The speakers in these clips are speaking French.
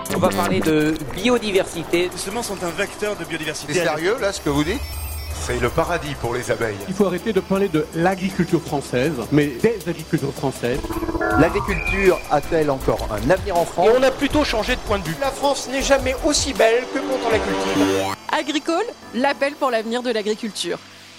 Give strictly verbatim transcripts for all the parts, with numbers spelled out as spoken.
On va parler de biodiversité. Les semences sont un vecteur de biodiversité. C'est sérieux là ce que vous dites ? C'est le paradis pour les abeilles. Il faut arrêter de parler de l'agriculture française, mais des agricultures françaises. L'agriculture a-t-elle encore un avenir en France ? Et on a plutôt changé de point de vue. La France n'est jamais aussi belle que quand on la cultive. Agricole, l'appel pour l'avenir de l'agriculture.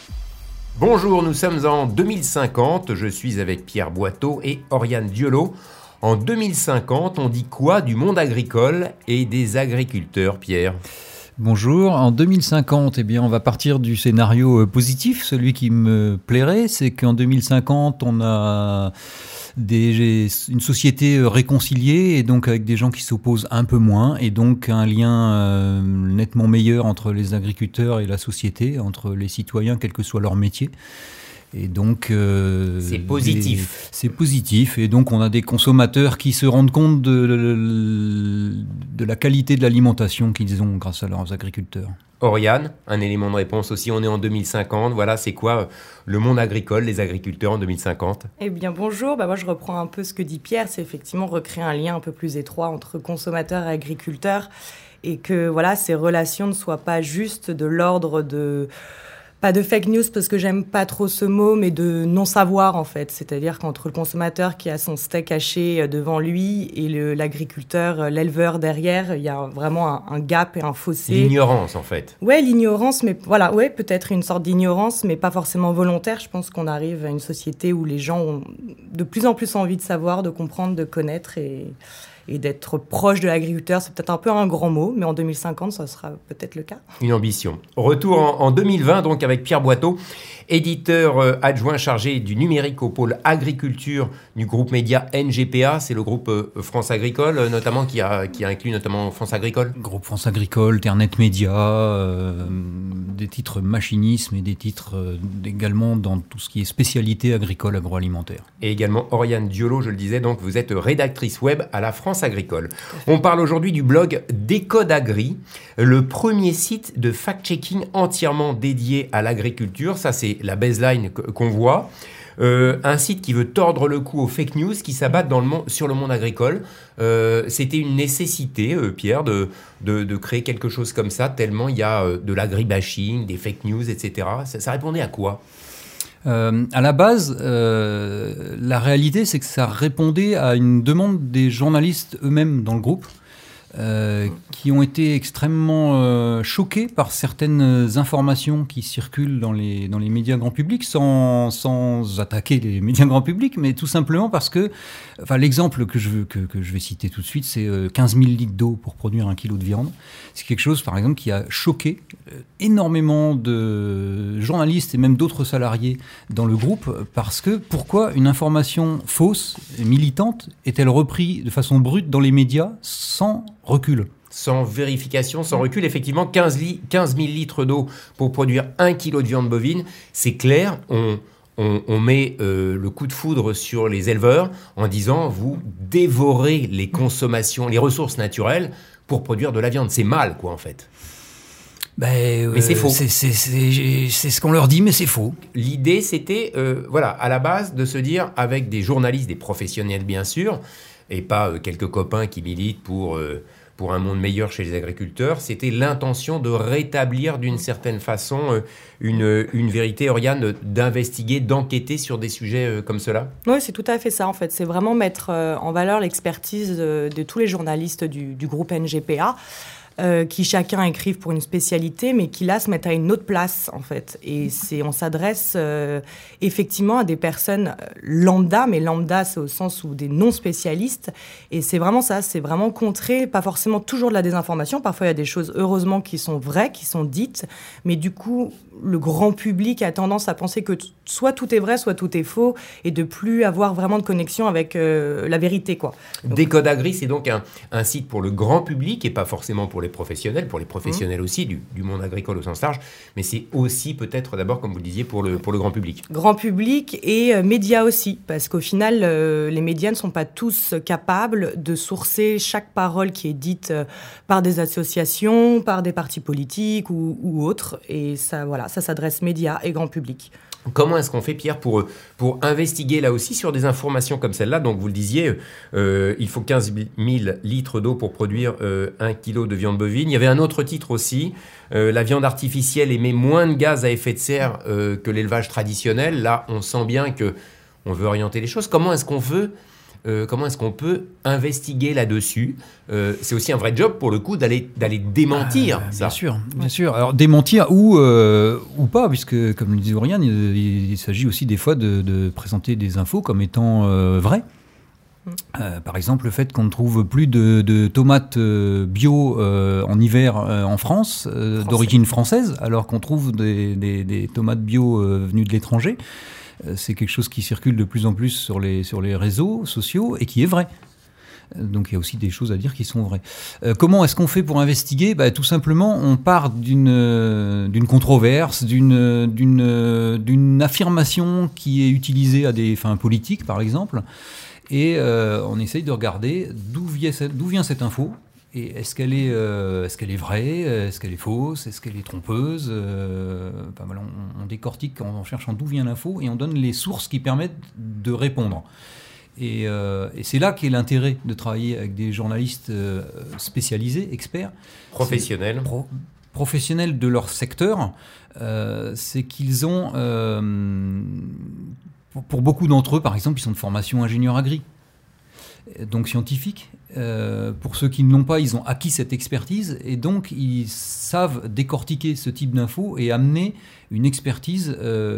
Bonjour, nous sommes en deux mille cinquante, je suis avec Pierre Boitteau et Oriane Diolo. En deux mille cinquante, on dit quoi du monde agricole et des agriculteurs, Pierre ? Bonjour, en deux mille cinquante, eh bien, on va partir du scénario positif, celui qui me plairait, c'est qu'en deux mille cinquante, on a des, une société réconciliée et donc avec des gens qui s'opposent un peu moins et donc un lien euh, nettement meilleur entre les agriculteurs et la société, entre les citoyens, quel que soit leur métier. Et donc, euh, c'est positif. Les, c'est positif. Et donc, on a des consommateurs qui se rendent compte de, de, de la qualité de l'alimentation qu'ils ont grâce à leurs agriculteurs. Oriane, un élément de réponse aussi. On est en deux mille cinquante. Voilà, c'est quoi le monde agricole, les agriculteurs en deux mille cinquante ? Eh bien, bonjour. Bah, moi, je reprends un peu ce que dit Pierre. C'est effectivement recréer un lien un peu plus étroit entre consommateurs et agriculteurs. Et que, voilà, ces relations ne soient pas juste de l'ordre de... Pas de fake news parce que j'aime pas trop ce mot, mais de non-savoir en fait. C'est-à-dire qu'entre le consommateur qui a son steak haché devant lui et le, l'agriculteur, l'éleveur derrière, il y a vraiment un, un gap et un fossé. L'ignorance en fait. Ouais, l'ignorance, mais voilà, ouais, peut-être une sorte d'ignorance, mais pas forcément volontaire. Je pense qu'on arrive à une société où les gens ont de plus en plus envie de savoir, de comprendre, de connaître et... Et d'être proche de l'agriculteur, c'est peut-être un peu un grand mot, mais en deux mille cinquante, ça sera peut-être le cas. Une ambition. Retour en, en deux mille vingt, donc avec Pierre Boitteau, éditeur euh, adjoint chargé du numérique au pôle agriculture du groupe média N G P A. C'est le groupe euh, France Agricole, euh, notamment, qui a, qui a inclus notamment France Agricole. Groupe France Agricole, Ternet Média, euh, des titres machinisme et des titres euh, également dans tout ce qui est spécialité agricole agroalimentaire. Et également Oriane Diolo, je le disais, donc vous êtes rédactrice web à la France Agricole. On parle aujourd'hui du blog Décode Agri, le premier site de fact-checking entièrement dédié à l'agriculture. Ça, c'est la baseline qu'on voit. Euh, un site qui veut tordre le cou aux fake news qui s'abattent dans le monde, sur le monde agricole. Euh, c'était une nécessité, euh, Pierre, de, de, de créer quelque chose comme ça, tellement il y a euh, de l'agribashing, des fake news, et cetera. Ça, ça répondait à quoi ? Euh, à la base, euh, la réalité, c'est que ça répondait à une demande des journalistes eux-mêmes dans le groupe, euh, qui ont été extrêmement euh, choqués par certaines informations qui circulent dans les, dans les médias grand public, sans, sans attaquer les médias grand public, mais tout simplement parce que, enfin, l'exemple que je, veux, que, que je vais citer tout de suite, c'est euh, quinze mille litres d'eau pour produire un kilo de viande. C'est quelque chose, par exemple, qui a choqué euh, énormément de journalistes et même d'autres salariés dans le groupe, parce que pourquoi une information fausse et militante est-elle reprise de façon brute dans les médias sans recul ? Sans vérification, sans recul, effectivement, quinze mille litres d'eau pour produire un kilo de viande bovine, c'est clair, on, on, on met euh, le coup de foudre sur les éleveurs en disant « vous dévorez les consommations, les ressources naturelles pour produire de la viande ». C'est mal, quoi, en fait. Ben, mais euh, c'est faux. C'est, c'est, c'est, c'est ce qu'on leur dit, mais c'est faux. L'idée, c'était, euh, voilà, à la base, de se dire, avec des journalistes, des professionnels, bien sûr, et pas euh, quelques copains qui militent pour, euh, pour un monde meilleur chez les agriculteurs, c'était l'intention de rétablir d'une certaine façon euh, une, une vérité, Oriane, d'investiguer, d'enquêter sur des sujets euh, comme cela. Oui, c'est tout à fait ça, en fait. C'est vraiment mettre euh, en valeur l'expertise de, de tous les journalistes du, du groupe N G P A. Euh, qui chacun écrivent pour une spécialité, mais qui là se mettent à une autre place en fait. Et c'est, on s'adresse euh, effectivement à des personnes lambda, mais lambda c'est au sens où des non spécialistes. Et c'est vraiment ça, c'est vraiment contrer, pas forcément toujours de la désinformation. Parfois il y a des choses heureusement qui sont vraies, qui sont dites, mais du coup le grand public a tendance à penser que t- soit tout est vrai, soit tout est faux, et de plus avoir vraiment de connexion avec euh, la vérité, quoi. Donc, Décode Agri, c'est donc un, un site pour le grand public et pas forcément pour les professionnels, pour les professionnels mmh. aussi, du, du monde agricole au sens large, mais c'est aussi peut-être d'abord, comme vous le disiez, pour le, pour le grand public. Grand public et euh, médias aussi, parce qu'au final, euh, les médias ne sont pas tous capables de sourcer chaque parole qui est dite euh, par des associations, par des partis politiques ou, ou autres, et ça, voilà, ça s'adresse médias et grand public. Comment est-ce qu'on fait, Pierre, pour, pour investiguer là aussi sur des informations comme celle-là? Donc, vous le disiez, euh, il faut quinze mille litres d'eau pour produire euh, un kilo de viande bovine. Il y avait un autre titre aussi, euh, la viande artificielle émet moins de gaz à effet de serre euh, que l'élevage traditionnel. Là, on sent bien qu'on veut orienter les choses. Comment est-ce qu'on veut Euh, comment est-ce qu'on peut investiguer là-dessus? euh, C'est aussi un vrai job, pour le coup, d'aller, d'aller démentir ah, ça. Bien sûr, bien sûr. Alors, démentir ou, euh, ou pas, puisque, comme le disait Oriane, il, il s'agit aussi des fois de, de présenter des infos comme étant euh, vraies. Euh, par exemple, le fait qu'on ne trouve plus de, de tomates euh, bio euh, en hiver euh, en France, euh, d'origine française, alors qu'on trouve des, des, des tomates bio euh, venues de l'étranger. C'est quelque chose qui circule de plus en plus sur les, sur les réseaux sociaux et qui est vrai. Donc il y a aussi des choses à dire qui sont vraies. Euh, comment est-ce qu'on fait pour investiguer? Bah, tout simplement, on part d'une, d'une controverse, d'une, d'une, d'une affirmation qui est utilisée à des fins politiques, par exemple, et euh, on essaye de regarder d'où vient cette, d'où vient cette info. Et est-ce qu'elle est, euh, est-ce qu'elle est vraie? Est-ce qu'elle est fausse? Est-ce qu'elle est trompeuse? euh, ben voilà, on, on décortique en, en cherchant d'où vient l'info et on donne les sources qui permettent de répondre. Et, euh, et c'est là qu'est l'intérêt de travailler avec des journalistes euh, spécialisés, experts. Professionnels. Pro, professionnels de leur secteur. Euh, c'est qu'ils ont, euh, pour, pour beaucoup d'entre eux, par exemple, ils sont de formation ingénieur agri. Donc scientifiques. Euh, pour ceux qui ne l'ont pas, ils ont acquis cette expertise et donc ils savent décortiquer ce type d'infos et amener une expertise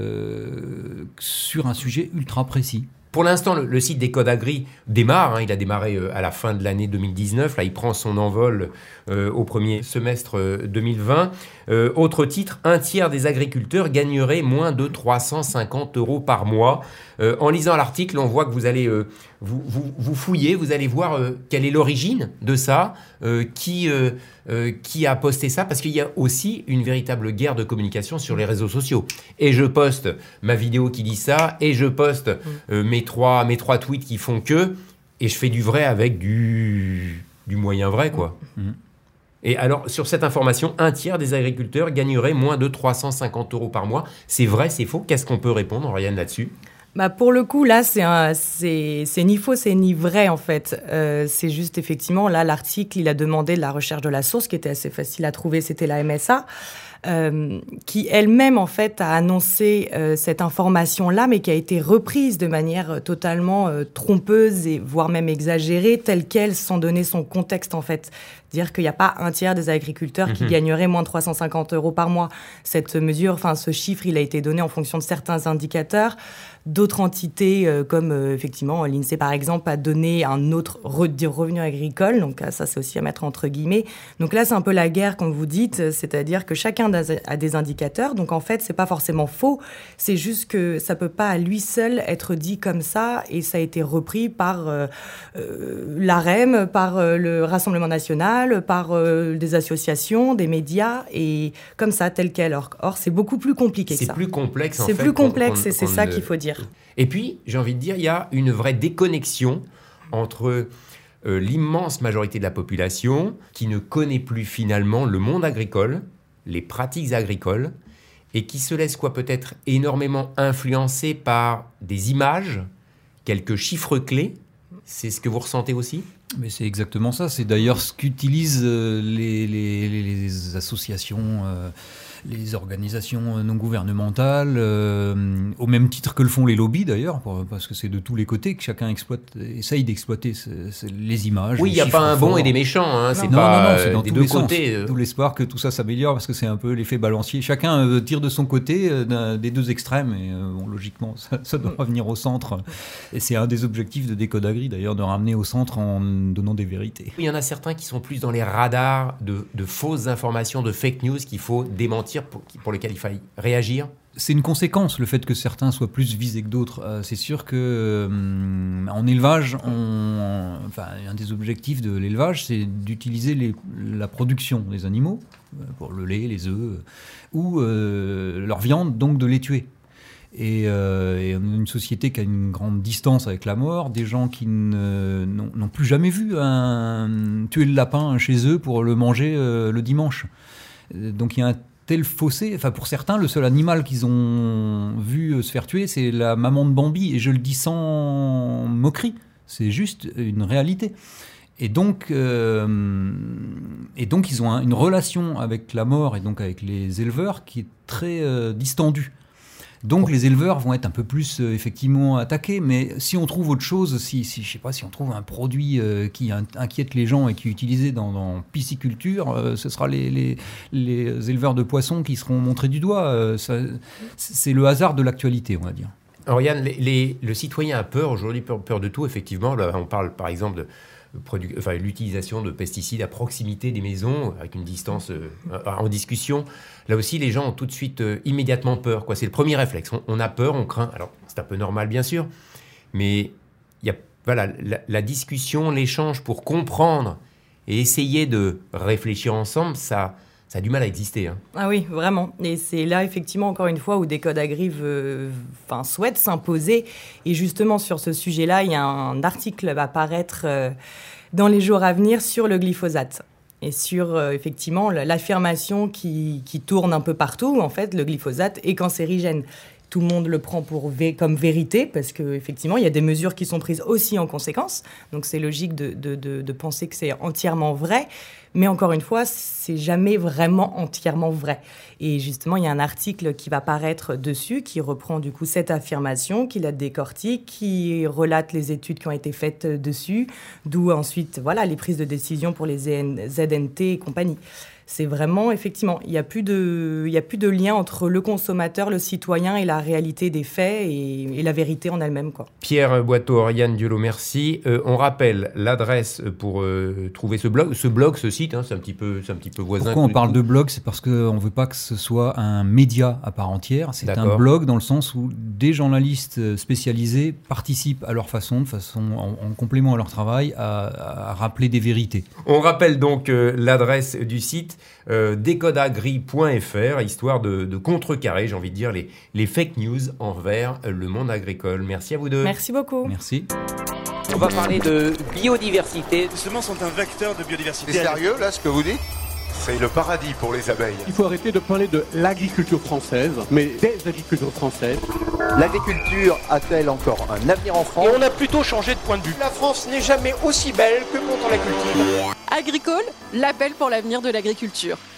euh, sur un sujet ultra précis. Pour l'instant, le, le site d'Ecodagri démarre. Hein, il a démarré euh, à la fin de l'année deux mille dix-neuf. Là, il prend son envol euh, au premier semestre euh, deux mille vingt. Euh, autre titre, un tiers des agriculteurs gagneraient moins de trois cent cinquante euros par mois. Euh, en lisant l'article, on voit que vous allez euh, vous, vous, vous fouiller, vous allez voir euh, quelle est l'origine de ça, euh, qui, euh, euh, qui a posté ça, parce qu'il y a aussi une véritable guerre de communication sur les réseaux sociaux. Et je poste ma vidéo qui dit ça, et je poste euh, mes, trois, mes trois tweets qui font que, et je fais du vrai avec du, du moyen vrai, quoi. Mmh. Et alors, sur cette information, un tiers des agriculteurs gagneraient moins de trois cent cinquante euros par mois. C'est vrai, c'est faux? Qu'est-ce qu'on peut répondre, Oriane, là-dessus? Bah pour le coup, là, c'est, un, c'est, c'est ni faux, c'est ni vrai, en fait. Euh, c'est juste, effectivement, là, l'article, il a demandé de la recherche de la source, qui était assez facile à trouver, c'était la M S A, euh, qui elle-même, en fait, a annoncé euh, cette information-là, mais qui a été reprise de manière totalement euh, trompeuse, et voire même exagérée, telle qu'elle, sans donner son contexte, en fait. Dire qu'il n'y a pas un tiers des agriculteurs mmh. qui gagneraient moins de trois cent cinquante euros par mois. Cette mesure, enfin, ce chiffre, il a été donné en fonction de certains indicateurs. D'autres entités, euh, comme euh, effectivement l'INSEE par exemple, a donné un autre re- revenu agricole. Donc ça, c'est aussi à mettre entre guillemets. Donc là, c'est un peu la guerre, comme vous dites, c'est-à-dire que chacun a des indicateurs. Donc en fait, c'est pas forcément faux. C'est juste que ça peut pas à lui seul être dit comme ça, et ça a été repris par euh, euh, l'AREM, par euh, le Rassemblement national, par euh, des associations, des médias, et comme ça, tel quel. Or, or c'est beaucoup plus compliqué c'est que ça. C'est plus complexe, en c'est fait. C'est plus complexe, qu'on, et c'est qu'on ça ne... qu'il faut dire. Et puis, j'ai envie de dire, il y a une vraie déconnexion entre euh, l'immense majorité de la population qui ne connaît plus finalement le monde agricole, les pratiques agricoles, et qui se laisse quoi peut-être énormément influencer par des images, quelques chiffres clés. C'est ce que vous ressentez aussi ? Mais c'est exactement ça. C'est d'ailleurs ce qu'utilisent les, les, les associations, euh, les organisations non gouvernementales, euh, au même titre que le font les lobbies d'ailleurs, pour, parce que c'est de tous les côtés que chacun exploite, essaye d'exploiter ce, ce, les images. Oui, il n'y a pas un bon et des méchants. Hein, c'est non, pas non, non, c'est dans des tous deux les côtés. Sens. Tout l'espoir que tout ça s'améliore, parce que c'est un peu l'effet balancier. Chacun euh, tire de son côté euh, des deux extrêmes, et euh, bon, logiquement, ça, ça doit revenir au centre. Et c'est un des objectifs de Decodagri d'ailleurs, de ramener au centre en donnant des vérités. Il y en a certains qui sont plus dans les radars de, de fausses informations, de fake news qu'il faut démentir, pour, pour lesquels il faille réagir. C'est une conséquence, le fait que certains soient plus visés que d'autres. Euh, c'est sûr que euh, en élevage, on, enfin, un des objectifs de l'élevage, c'est d'utiliser les, la production des animaux, euh, pour le lait, les œufs, euh, ou euh, leur viande, donc de les tuer. Et, euh, et on a une société qui a une grande distance avec la mort, des gens qui ne, n'ont, n'ont plus jamais vu un, tuer le lapin chez eux pour le manger euh, le dimanche. Donc il y a un tel fossé. Enfin, pour certains, le seul animal qu'ils ont vu se faire tuer, c'est la maman de Bambi. Et je le dis sans moquerie. C'est juste une réalité. Et donc, euh, et donc ils ont un, une relation avec la mort et donc avec les éleveurs qui est très euh, distendue. Donc les éleveurs vont être un peu plus euh, effectivement attaqués, mais si on trouve autre chose, si, si je sais pas, si on trouve un produit euh, qui in- inquiète les gens et qui est utilisé dans, dans pisciculture, euh, ce sera les, les, les éleveurs de poissons qui seront montrés du doigt. Euh, ça, c'est le hasard de l'actualité, on va dire. Oriane, les, les, le citoyen a peur aujourd'hui, peur, peur de tout, effectivement. Là, on parle par exemple de produ- enfin, l'utilisation de pesticides à proximité des maisons, avec une distance euh, en discussion. Là aussi, les gens ont tout de suite, euh, immédiatement peur, quoi. C'est le premier réflexe. On, on a peur, on craint. Alors, c'est un peu normal, bien sûr, mais il y a voilà, la, la discussion, l'échange pour comprendre et essayer de réfléchir ensemble, ça... Ça a du mal à exister. Hein. Ah oui, vraiment. Et c'est là, effectivement, encore une fois, où Décode Agri veut, enfin, souhaite s'imposer. Et justement, sur ce sujet-là, il y a un article qui va paraître euh, dans les jours à venir sur le glyphosate. Et sur, euh, effectivement, l'affirmation qui, qui tourne un peu partout, en fait, le glyphosate est cancérigène. Tout le monde le prend pour vé- comme vérité, parce qu'effectivement, il y a des mesures qui sont prises aussi en conséquence. Donc, c'est logique de, de, de, de penser que c'est entièrement vrai. Mais encore une fois, c'est jamais vraiment entièrement vrai. Et justement, il y a un article qui va paraître dessus, qui reprend du coup cette affirmation, qui la décortique, qui relate les études qui ont été faites dessus, d'où ensuite, voilà, les prises de décision pour les Z N T et compagnie. C'est vraiment, effectivement, il n'y a plus de, il y a plus de lien entre le consommateur, le citoyen et la réalité des faits et, et la vérité en elle-même, quoi. Pierre Boiteau, Oriane Diolo, merci. Euh, on rappelle l'adresse pour euh, trouver ce blog, ce blog, ce site, hein, c'est un petit peu, c'est un petit peu voisin. Pourquoi on parle de blog ? C'est parce qu'on ne veut pas que ce soit un média à part entière. C'est D'accord. un blog dans le sens où des journalistes spécialisés participent à leur façon, de façon en, en complément à leur travail, à, à rappeler des vérités. On rappelle donc euh, l'adresse du site. Euh, décodeagri point f r, histoire de, de contrecarrer, j'ai envie de dire, les, les fake news envers le monde agricole. Merci à vous deux. Merci beaucoup. Merci. On va parler de biodiversité. Les semences sont un vecteur de biodiversité. C'est sérieux là ce que vous dites ? C'est le paradis pour les abeilles. Il faut arrêter de parler de l'agriculture française, mais des agricultures françaises. L'agriculture a-t-elle encore un avenir en France ? Et on a plutôt changé de point de vue. La France n'est jamais aussi belle que quand on la cultive. Agricole, l'appel pour l'avenir de l'agriculture.